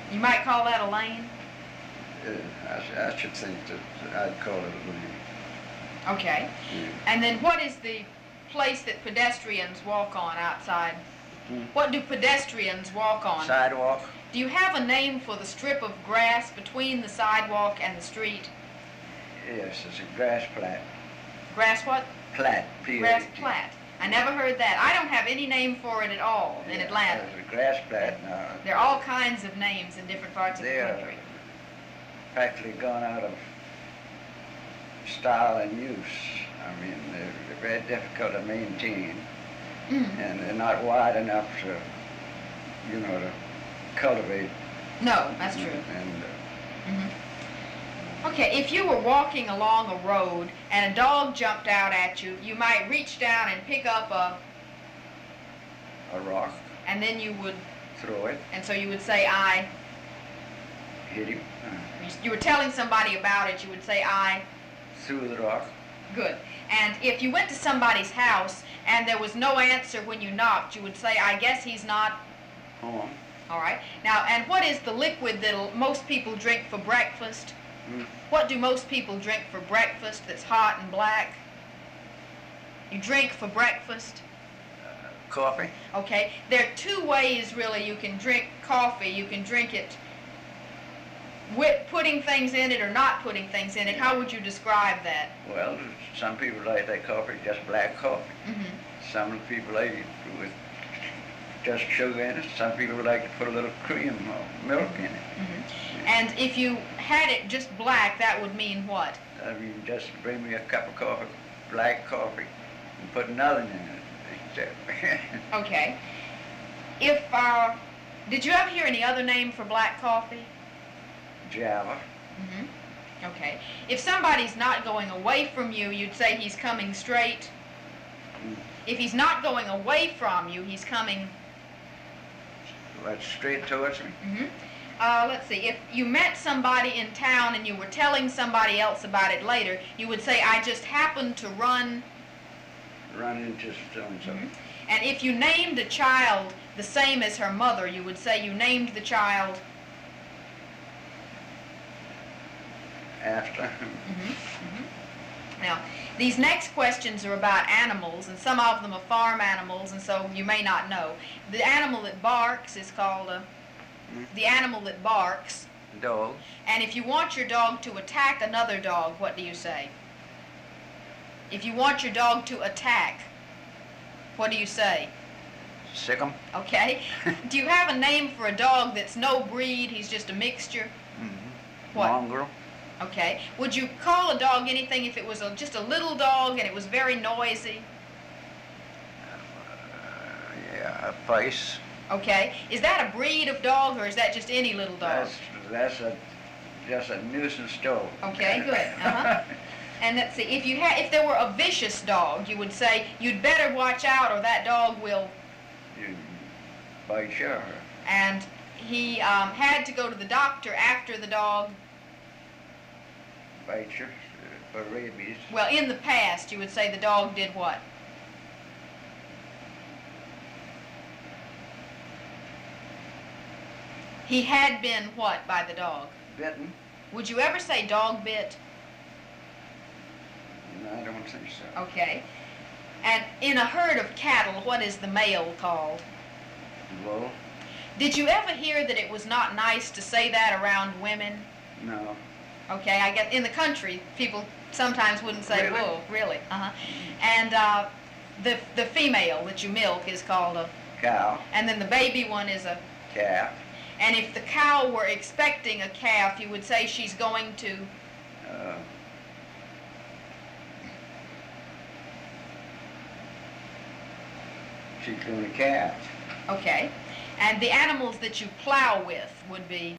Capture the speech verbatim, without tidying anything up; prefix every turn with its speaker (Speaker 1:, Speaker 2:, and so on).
Speaker 1: You might call that a lane?
Speaker 2: Uh, I, sh- I should think that I'd call it a lane.
Speaker 1: Okay.
Speaker 2: Yeah.
Speaker 1: And then what is the place that pedestrians walk on outside?
Speaker 2: Hmm.
Speaker 1: What do pedestrians walk on?
Speaker 2: Sidewalk?
Speaker 1: Do you have a name for the strip of grass between the sidewalk and the street?
Speaker 2: Yes, it's a grass plat.
Speaker 1: Grass what?
Speaker 2: Plat. P A T.
Speaker 1: Grass plat. I never heard that. I don't have any name for it at all in
Speaker 2: Yeah,
Speaker 1: Atlanta.
Speaker 2: There's a grass plat now.
Speaker 1: There are all kinds of names in different parts of the
Speaker 2: They're
Speaker 1: country.
Speaker 2: practically gone out of style and use. I mean, they're, they're very difficult to maintain,
Speaker 1: Mm.
Speaker 2: and they're not wide enough to, you know, to cultivate.
Speaker 1: No, that's true.
Speaker 2: And uh,
Speaker 1: Mhm. Okay, if you were walking along a road and a dog jumped out at you, you might reach down and pick up a,
Speaker 2: a rock,
Speaker 1: and then you would,
Speaker 2: throw it,
Speaker 1: and so you would say, I.
Speaker 2: hit him, uh,
Speaker 1: You- You were telling somebody about it, you would say, I.
Speaker 2: threw the rock.
Speaker 1: Good. And if you went to somebody's house and there was no answer when you knocked, you would say, I guess he's not.
Speaker 2: Home.
Speaker 1: All right. Now, and what is the liquid that most people drink for breakfast?
Speaker 2: Mm.
Speaker 1: What do most people drink for breakfast that's hot and black? You drink for breakfast?
Speaker 2: Coffee.
Speaker 1: Okay. There are two ways, really, you can drink coffee. You can drink it with putting things in it or not putting things in it. How would you describe that?
Speaker 2: Well, some people like their coffee just black coffee.
Speaker 1: Mm-hmm.
Speaker 2: Some people like it with just sugar in it. Some people like to put a little cream or milk in it.
Speaker 1: Mm-hmm. And if you had it just black, that would mean what?
Speaker 2: I mean, just bring me a cup of coffee, black coffee, and put nothing in it. Except
Speaker 1: Okay. If, uh, did you ever hear any other name for black coffee?
Speaker 2: Java.
Speaker 1: Mm-hmm. Okay. If somebody's not going away from you, you'd say he's coming straight.
Speaker 2: Mm.
Speaker 1: If he's not going away from you, he's coming.
Speaker 2: Right straight towards me.
Speaker 1: Mm-hmm. Uh, let's see. If you met somebody in town and you were telling somebody else about it later, you would say, I just happened to run.
Speaker 2: Run into so and so.
Speaker 1: Mm-hmm. And if you named a child the same as her mother, you would say you named the child.
Speaker 2: After.
Speaker 1: Mm-hmm. Mm-hmm. Now, these next questions are about animals, and some of them are farm animals, and so you may not know. The animal that barks is called a,
Speaker 2: Mm.
Speaker 1: the animal that barks.
Speaker 2: Dog.
Speaker 1: And if you want your dog to attack another dog, what do you say? If you want your dog to attack, what do you say?
Speaker 2: Sick 'em.
Speaker 1: Okay. Do you have a name for a dog that's no breed, he's just a mixture?
Speaker 2: Mm-hmm.
Speaker 1: What?
Speaker 2: Mongrel.
Speaker 1: Okay. Would you call a dog anything if it was a, just a little dog and it was very noisy?
Speaker 2: Uh, yeah, a face.
Speaker 1: Okay. Is that a breed of dog or is that just any little dog?
Speaker 2: That's that's a just a nuisance dog.
Speaker 1: Okay, good. Uh-huh. And let's see, if you had if there were a vicious dog, you would say you'd better watch out or that dog will.
Speaker 2: You bite you.
Speaker 1: And he um, had to go to the doctor after the dog.
Speaker 2: Bite you uh, for rabies.
Speaker 1: Well, in the past, you would say the dog did what? He had been what by the dog?
Speaker 2: Bitten?
Speaker 1: Would you ever say dog bit?
Speaker 2: No, I don't think so.
Speaker 1: Okay. And in a herd of cattle, what is the male called?
Speaker 2: Bull?
Speaker 1: Did you ever hear that it was not nice to say that around women?
Speaker 2: No.
Speaker 1: Okay, I guess in the country, people sometimes wouldn't say
Speaker 2: Really?
Speaker 1: wool. Really? Uh-huh. And uh, the the female that you milk is called a,
Speaker 2: Cow.
Speaker 1: and then the baby one is a,
Speaker 2: Calf.
Speaker 1: and if the cow were expecting a calf, you would say she's going to,
Speaker 2: Uh, she's going to calf.
Speaker 1: okay. And the animals that you plow with would be